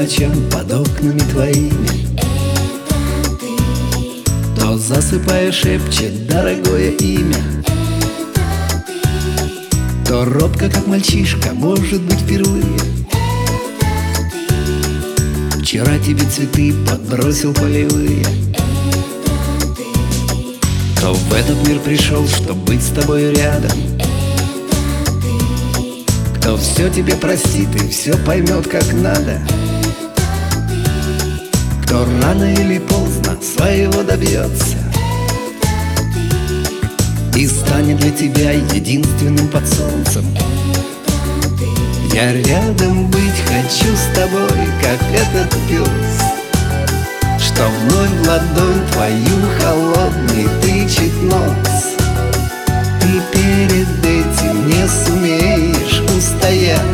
ночам под окнами твоими. Это ты, Кто засыпая шепчет дорогое имя. это ты, Кто робко, как мальчишка, может быть впервые. это ты, Вчера тебе цветы подбросил полевые. это ты, Кто в этот мир пришел, чтоб быть с тобой рядом. это ты, Кто все тебе простит и все поймет как надо. это ты, Кто рано или поздно своего добьется и станет для тебя единственным под солнцем. Я рядом быть хочу с тобой, как этот пес, что вновь в ладонь твою холодный тычет нос. Ты перед этим не сумеешь устоять.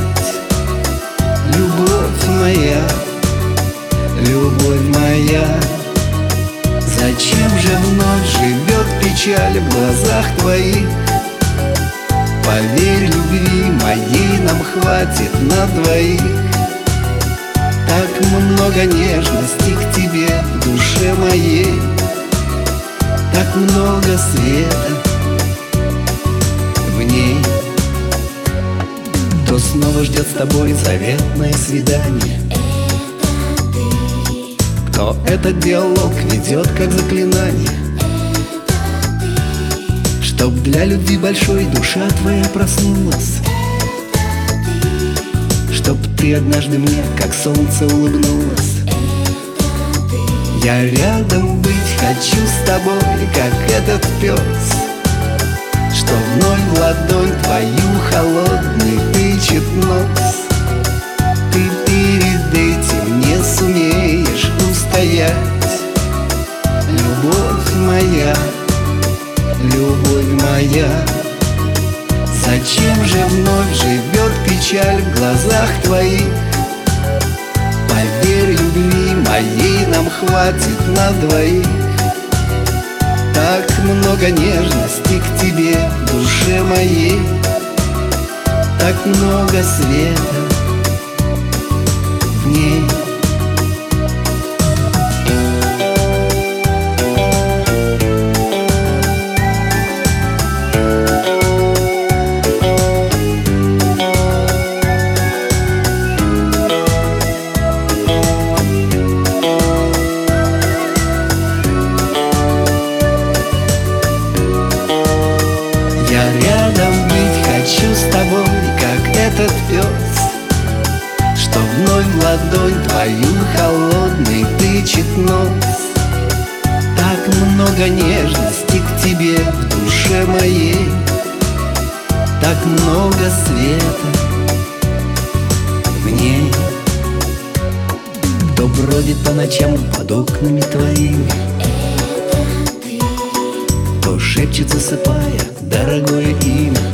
Любовь моя, любовь моя, зачем же вновь живет печаль в глазах твоих? Поверь, любви моей нам хватит на двоих. Так много нежности к тебе в душе моей, так много света в ней. Кто снова ждет с тобой заветное свидание, кто этот диалог ведет как заклинание, чтоб для любви большой душа твоя проснулась, чтоб ты однажды мне как солнце улыбнулась. Я рядом быть хочу с тобой, как этот пес, что вновь в ладонь твою холодный тычет нос. Ты перед этим не сумеешь устоять. Любовь моя, любовь моя, зачем же вновь живет печаль в глазах твоих? Поверь, любви моей нам хватит на двоих. Так много нежности к тебе в душе моей, так много света в ней. Я рядом быть хочу с тобой, как этот пес, что вновь в ладонь твою холодный тычет нос. Так много нежности к тебе в душе моей, так много света в ней. Кто бродит по ночам под окнами твоими, кто шепчет, засыпая дорогое имя,